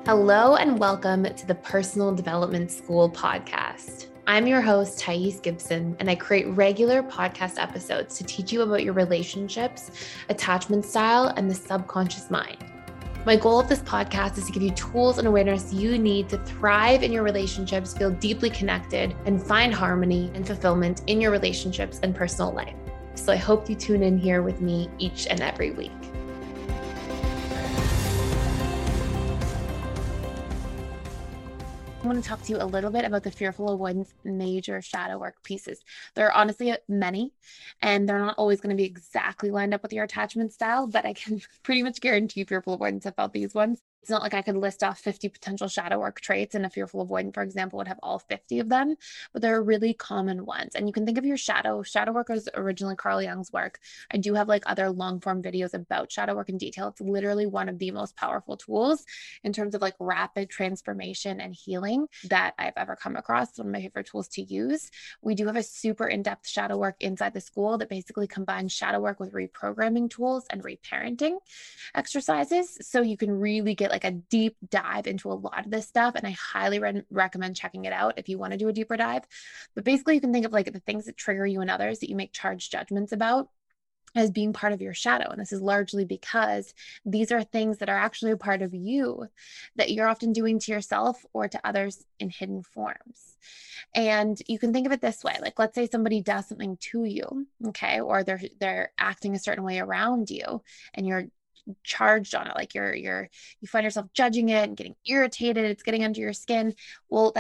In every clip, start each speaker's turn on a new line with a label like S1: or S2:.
S1: Hello and welcome to the Personal Development School podcast. I'm your host, Thais Gibson, and I create regular podcast episodes to teach you about your relationships, attachment style, and the subconscious mind. My goal of this podcast is to give you tools and awareness you need to thrive in your relationships, feel deeply connected, and find harmony and fulfillment in your relationships and personal life. So I hope you tune in here with me each and every week. I want to talk to you a little bit about the fearful avoidance major shadow work pieces. There are honestly many, and they're not always going to be exactly lined up with your attachment style, but I can pretty much guarantee fearful avoidance about these ones. It's not like I could list off 50 potential shadow work traits and a fearful avoidant, for example, would have all 50 of them, but there are really common ones. And you can think of your shadow work was originally Carl Jung's work. I do have like other long form videos about shadow work in detail. It's literally one of the most powerful tools in terms of like rapid transformation and healing that I've ever come across. It's one of my favorite tools to use. We do have a super in-depth shadow work inside the school that basically combines shadow work with reprogramming tools and reparenting exercises. So you can really get like a deep dive into a lot of this stuff. And I highly recommend checking it out if you want to do a deeper dive. But basically you can think of like the things that trigger you and others that you make charged judgments about as being part of your shadow. And this is largely because these are things that are actually a part of you that you're often doing to yourself or to others in hidden forms. And you can think of it this way, like let's say somebody does something to you, okay, or they're acting a certain way around you and you're charged on it, like you find yourself judging it and getting irritated, it's getting under your skin. Well,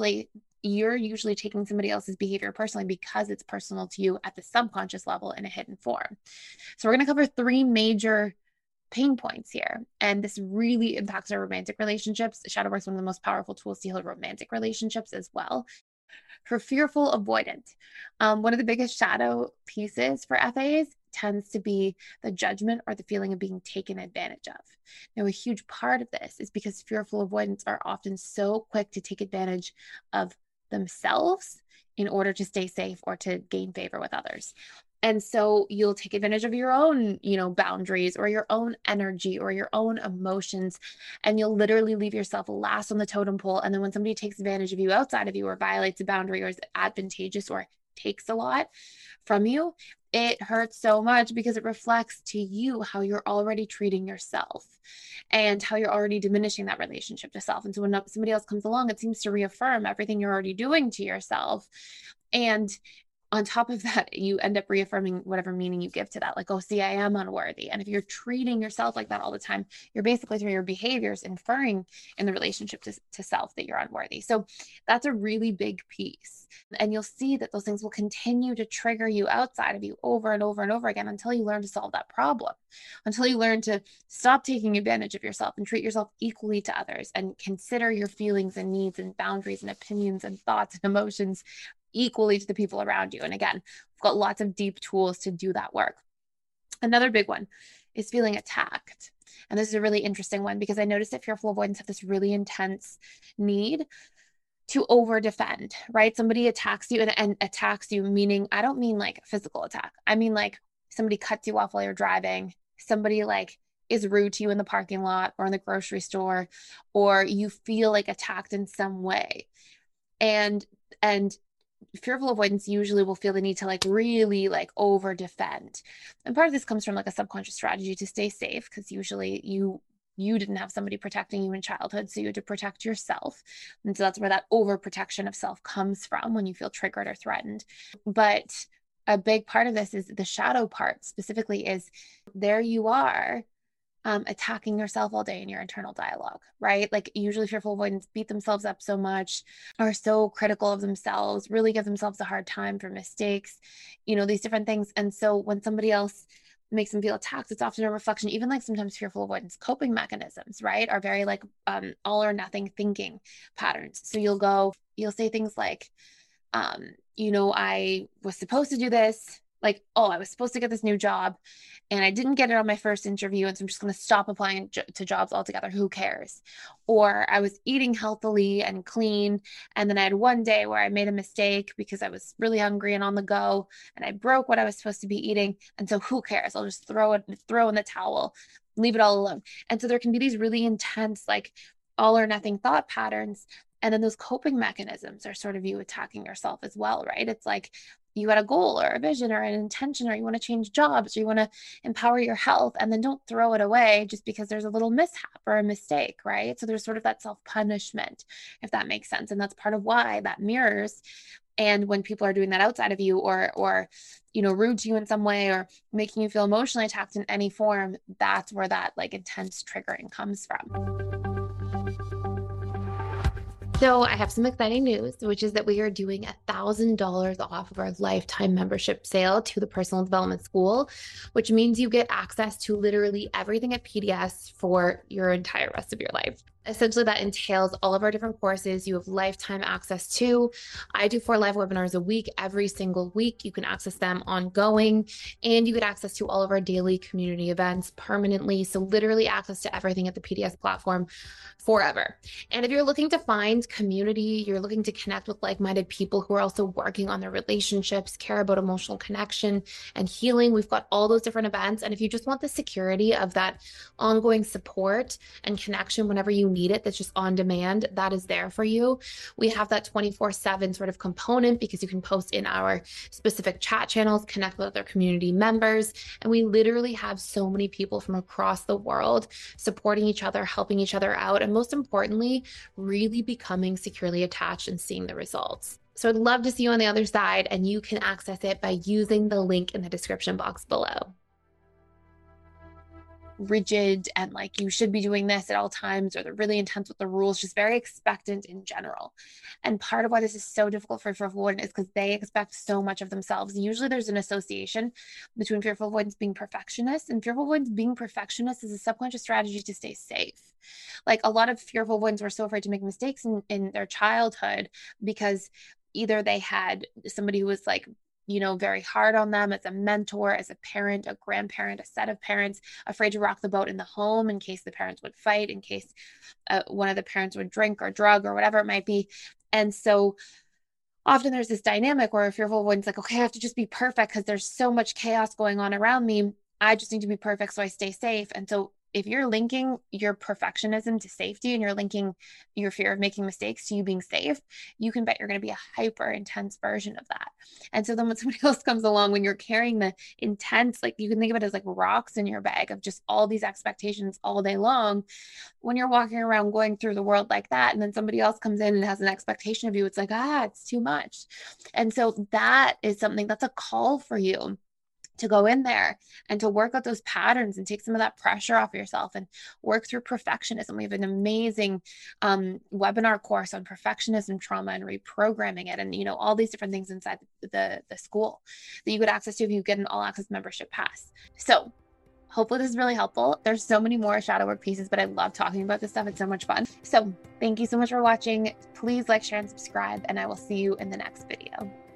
S1: you're usually taking somebody else's behavior personally because it's personal to you at the subconscious level in a hidden form. So we're going to cover three major pain points here. And this really impacts our romantic relationships. Shadow work is one of the most powerful tools to heal romantic relationships as well. For fearful avoidant, one of the biggest shadow pieces for FAs tends to be the judgment or the feeling of being taken advantage of. Now, a huge part of this is because fearful avoidants are often so quick to take advantage of themselves in order to stay safe or to gain favor with others. And so you'll take advantage of your own, boundaries or your own energy or your own emotions, and you'll literally leave yourself last on the totem pole. And then when somebody takes advantage of you outside of you or violates a boundary or is advantageous or takes a lot from you, it hurts so much because it reflects to you how you're already treating yourself and how you're already diminishing that relationship to self. And so when somebody else comes along, it seems to reaffirm everything you're already doing to yourself. And on top of that, you end up reaffirming whatever meaning you give to that. Like, oh, see, I am unworthy. And if you're treating yourself like that all the time, you're basically through your behaviors inferring in the relationship to self that you're unworthy. So that's a really big piece. And you'll see that those things will continue to trigger you outside of you over and over and over again until you learn to solve that problem, until you learn to stop taking advantage of yourself and treat yourself equally to others and consider your feelings and needs and boundaries and opinions and thoughts and emotions equally to the people around you. And again, we've got lots of deep tools to do that work. Another big one is feeling attacked. And this is a really interesting one because I noticed that fearful avoidants have this really intense need to over defend, right? Somebody attacks you and attacks you, meaning I don't mean like physical attack. I mean like somebody cuts you off while you're driving, somebody like is rude to you in the parking lot or in the grocery store, or you feel like attacked in some way. And fearful avoidance usually will feel the need to like really like over defend. And part of this comes from like a subconscious strategy to stay safe, because usually you didn't have somebody protecting you in childhood, so you had to protect yourself. And so that's where that overprotection of self comes from when you feel triggered or threatened. But a big part of this is the shadow part specifically is there you are attacking yourself all day in your internal dialogue, right? Like usually fearful avoidants beat themselves up so much, are so critical of themselves, really give themselves a hard time for mistakes, these different things. And so when somebody else makes them feel attacked, it's often a reflection, even like sometimes fearful avoidance coping mechanisms, right, are very like all or nothing thinking patterns. So you'll say things like, I was supposed to do this. Like, oh, I was supposed to get this new job and I didn't get it on my first interview. And so I'm just going to stop applying to jobs altogether. Who cares? Or I was eating healthily and clean. And then I had one day where I made a mistake because I was really hungry and on the go and I broke what I was supposed to be eating. And so who cares? I'll just throw in the towel, leave it all alone. And so there can be these really intense, like all or nothing thought patterns. And then those coping mechanisms are sort of you attacking yourself as well, right? It's like you had a goal or a vision or an intention, or you want to change jobs, or you want to empower your health, and then don't throw it away just because there's a little mishap or a mistake, right? So there's sort of that self-punishment, if that makes sense. And that's part of why that mirrors. And when people are doing that outside of you, or rude to you in some way, or making you feel emotionally attacked in any form, that's where that like intense triggering comes from. So I have some exciting news, which is that we are doing $1,000 off of our lifetime membership sale to the Personal Development School, which means you get access to literally everything at PDS for your entire rest of your life. Essentially, that entails all of our different courses you have lifetime access to. I do 4 live webinars a week, every single week. You can access them ongoing, and you get access to all of our daily community events permanently. So literally access to everything at the PDS platform forever. And if you're looking to find community, you're looking to connect with like-minded people who are also working on their relationships, care about emotional connection and healing, we've got all those different events. And if you just want the security of that ongoing support and connection whenever you need it, that's just on demand, that is there for you. We have that 24/7 sort of component because you can post in our specific chat channels, connect with other community members. And we literally have so many people from across the world supporting each other, helping each other out, and most importantly, really becoming securely attached and seeing the results. So I'd love to see you on the other side, and you can access it by using the link in the description box below. Rigid and like you should be doing this at all times, or they're really intense with the rules, just very expectant in general. And part of why this is so difficult for fearful avoidant is because they expect so much of themselves. Usually there's an association between fearful avoidance being perfectionist, and fearful avoidance being perfectionist is a subconscious strategy to stay safe. Like a lot of fearful avoidants were so afraid to make mistakes in their childhood because either they had somebody who was like very hard on them as a mentor, as a parent, a grandparent, a set of parents, afraid to rock the boat in the home in case the parents would fight, in case one of the parents would drink or drug or whatever it might be. And so often there's this dynamic where a fearful avoidance like, okay, I have to just be perfect because there's so much chaos going on around me. I just need to be perfect so I stay safe. And so if you're linking your perfectionism to safety, and you're linking your fear of making mistakes to you being safe, you can bet you're going to be a hyper intense version of that. And so then when somebody else comes along, when you're carrying the intense, like you can think of it as like rocks in your bag of just all these expectations all day long, when you're walking around going through the world like that, and then somebody else comes in and has an expectation of you, it's like, it's too much. And so that is something that's a call for you to go in there and to work out those patterns and take some of that pressure off yourself and work through perfectionism. We have an amazing webinar course on perfectionism trauma and reprogramming it, and all these different things inside the school that you get access to if you get an all access membership pass. So hopefully this is really helpful. There's so many more shadow work pieces, but I love talking about this stuff. It's so much fun. So thank you so much for watching. Please like, share, and subscribe, and I will see you in the next video.